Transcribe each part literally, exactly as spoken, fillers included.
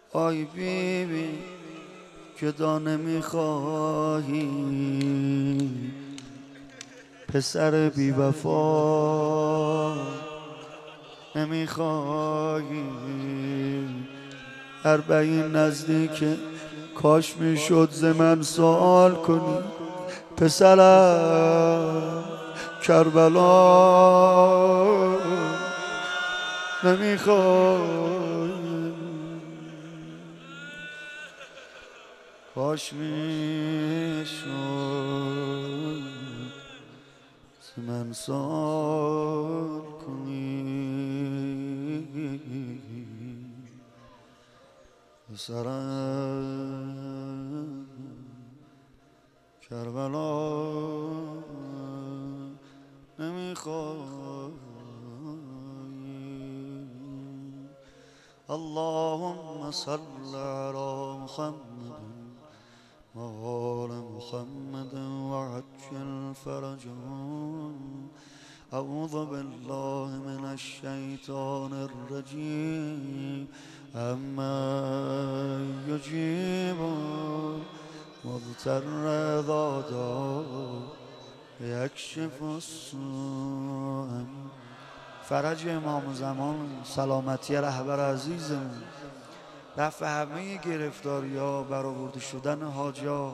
آی بی بی که دانه میخواهی، پسر بی وفا نمیخواهی. اربعین نزدیک، کاش میشد ز من سوال کنی. پسرم کربلا نمیخوای، کاش میشد ز من سوال کنی. پسرم کربلا نمیخوای. اللهم صل على محمد وآل محمد وعجل فرجهم. أعوذ بالله من الشيطان الرجيم. أما يجيب مضطر إذا دعاه يكشف السوء. فرج امام زمان، سلامتی رهبر عزیزمون، رفع همه گرفتاری ها، برآورده شدن حاجات.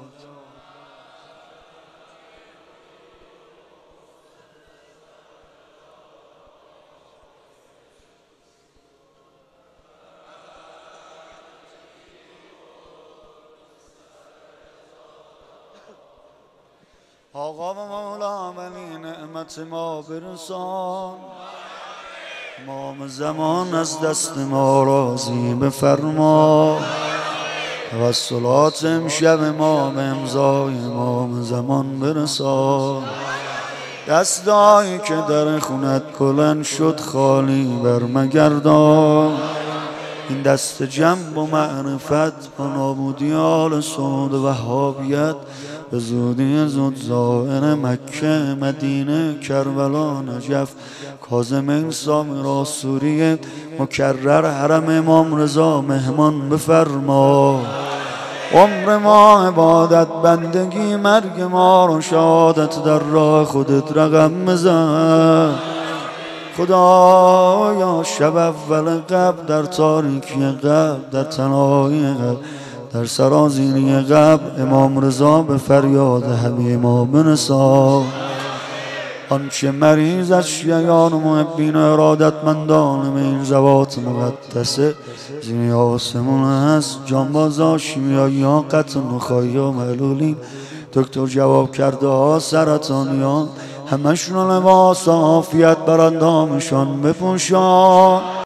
آقا و مولا ولی نعمت ما برسان. امام زمان از دست ما راضی بفرما. توسلات امشب ما به امضای امام زمان برسان. دستایی که در خونت کلن شد خالی برمگردان. این دست جنب و معرفت با نابودی آل سعود و وهابیت به زودی زود زائر مکه، مدینه، کربلا، نجف، کاظمین، سامرا، سوریه مکرر حرم امام رضا مهمان بفرما. عمر ما عبادت بندگی، مرگ ما رو شهادت در راه خودت رقم بزن. خدایا شب اول قبل در تاریکی قبل، در تنهایی قبل، در سرازیری قبل امام رضا به فریاد همه ما برسان. آنچه مریض از شیعان و محبین و ارادتمندان به این زوات مقدسه زیر آسمون هست، جانبازا، شیمیایی ها، قطع نخایی ها، معلولین، دکتر جواب کرده ها، سرطانیان، همشون لباس عافیت بر اندامشان بپوشان.